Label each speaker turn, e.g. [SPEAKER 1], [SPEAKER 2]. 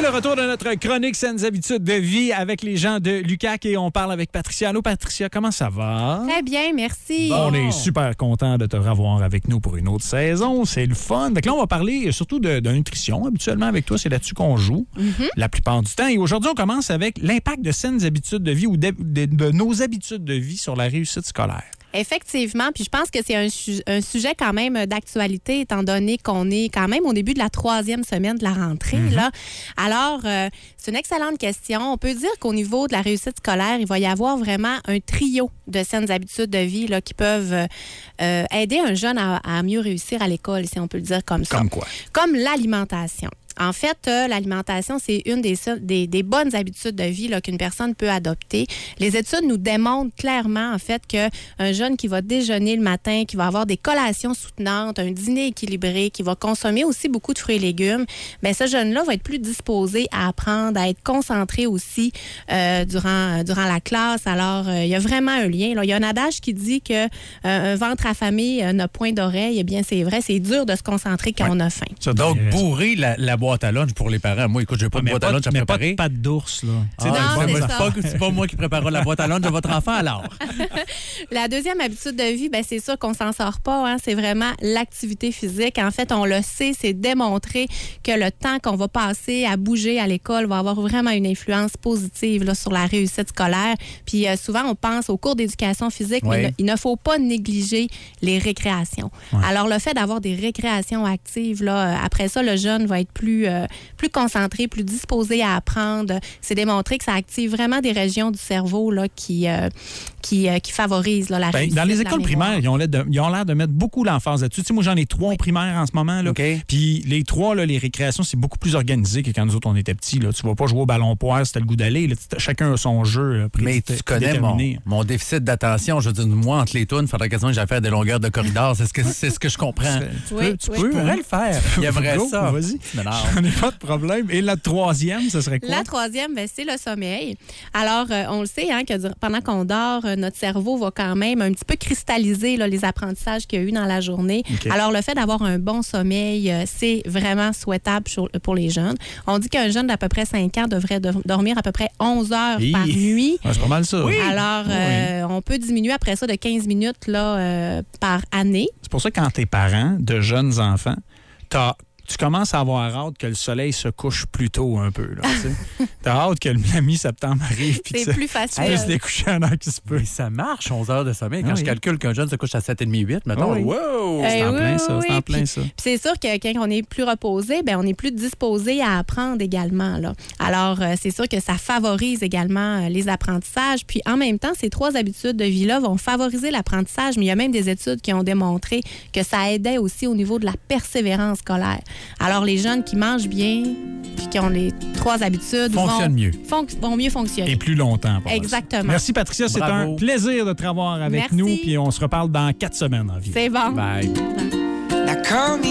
[SPEAKER 1] le retour de notre chronique Saines habitudes de vie avec les gens de l'UQAC et on parle avec Patricia. Allô, Patricia, comment ça va?
[SPEAKER 2] Très bien, merci.
[SPEAKER 1] Bon. On est super content de te revoir avec nous pour une autre saison. C'est le fun. Donc là, on va parler surtout de nutrition. Habituellement, avec toi, c'est là-dessus qu'on joue la plupart du temps. Et aujourd'hui, on commence avec l'impact de saines habitudes de vie ou de nos habitudes de vie sur la réussite scolaire.
[SPEAKER 2] Effectivement, puis je pense que c'est un sujet quand même d'actualité, étant donné qu'on est quand même au début de la 3e semaine de la rentrée. Là. Alors, c'est une excellente question. On peut dire qu'au niveau de la réussite scolaire, il va y avoir vraiment un trio de saines habitudes de vie là, qui peuvent aider un jeune à mieux réussir à l'école, si on peut le dire comme ça.
[SPEAKER 1] Comme quoi? Comme
[SPEAKER 2] l'alimentation. En fait, l'alimentation, c'est une des bonnes habitudes de vie là, qu'une personne peut adopter. Les études nous démontrent clairement, en fait, qu'un jeune qui va déjeuner le matin, qui va avoir des collations soutenantes, un dîner équilibré, qui va consommer aussi beaucoup de fruits et légumes, bien, ce jeune-là va être plus disposé à apprendre, à être concentré aussi durant la classe. Alors, il y a vraiment un lien. Là. Il y a un adage qui dit que un ventre affamé n'a point d'oreille. Eh bien, c'est vrai, c'est dur de se concentrer quand on a faim.
[SPEAKER 3] Donc, bourrer la boîte à lunch pour les parents. Moi, écoute, j'ai pas de boîte à lunch à préparer.
[SPEAKER 1] Pas de d'ours, là.
[SPEAKER 3] C'est pas moi qui préparera la boîte à lunch de votre enfant, alors.
[SPEAKER 2] La deuxième habitude de vie, bien, c'est sûr qu'on s'en sort pas. Hein? C'est vraiment l'activité physique. En fait, on le sait, c'est démontré que le temps qu'on va passer à bouger à l'école va avoir vraiment une influence positive là, sur la réussite scolaire. Puis souvent, on pense au cours d'éducation physique, mais il ne faut pas négliger les récréations. Alors, le fait d'avoir des récréations actives, là, après ça, le jeune va être plus concentré, plus disposé à apprendre. C'est démontré que ça active vraiment des régions du cerveau là, qui favorisent là, la réussite.
[SPEAKER 1] Dans les écoles primaires, ils ont l'air de mettre beaucoup l'emphase là-dessus. Tu sais, moi, j'en ai 3 au primaire en ce moment. Là. Puis les 3, là, les récréations, c'est beaucoup plus organisé que quand nous autres, on était petits. Là. Tu vas pas jouer au ballon poire si t'as le goût d'aller. Là. Chacun a son jeu
[SPEAKER 3] Mais tu connais mon déficit d'attention. Je veux dire, moi, entre les tunes, il faudrait quasiment que j'aille faire des longueurs de corridor. C'est ce que je comprends.
[SPEAKER 1] Tu pourrais le faire.
[SPEAKER 3] Il y aimerait ça.
[SPEAKER 1] Vas-y. J'en ai pas de problème. Et la 3e, ce serait quoi?
[SPEAKER 2] La 3e, bien, c'est le sommeil. Alors, on le sait, hein, que pendant qu'on dort, notre cerveau va quand même un petit peu cristalliser là, les apprentissages qu'il y a eu dans la journée. Alors, le fait d'avoir un bon sommeil, c'est vraiment souhaitable pour les jeunes. On dit qu'un jeune d'à peu près 5 ans devrait dormir à peu près 11 heures par nuit.
[SPEAKER 1] C'est pas mal ça.
[SPEAKER 2] Oui. Alors, on peut diminuer après ça de 15 minutes là, par année.
[SPEAKER 1] C'est pour ça que quand t'es parent de jeunes enfants, tu commences à avoir hâte que le soleil se couche plus tôt un peu. T'as hâte que la mi-septembre arrive.
[SPEAKER 2] C'est plus facile.
[SPEAKER 1] Tu peux se découcher en heure qui se peut.
[SPEAKER 3] Mais ça marche, 11 heures de sommeil. Quand je calcule qu'un jeune se couche à 7h30, 8h, mettons, wow!
[SPEAKER 1] C'est en plein ça. C'est en plein ça.
[SPEAKER 2] C'est sûr que quand on est plus reposé, ben on est plus disposé à apprendre également. Là. Alors, c'est sûr que ça favorise également les apprentissages. Puis, en même temps, ces 3 habitudes de vie-là vont favoriser l'apprentissage. Mais il y a même des études qui ont démontré que ça aidait aussi au niveau de la persévérance scolaire. Alors, les jeunes qui mangent bien puis qui ont les 3 habitudes vont mieux fonctionner.
[SPEAKER 1] Et plus longtemps.
[SPEAKER 2] Exactement.
[SPEAKER 1] Merci, Patricia. C'est un plaisir de te revoir avec nous. Puis on se reparle dans 4 semaines en vie.
[SPEAKER 2] C'est bon.
[SPEAKER 1] Bye.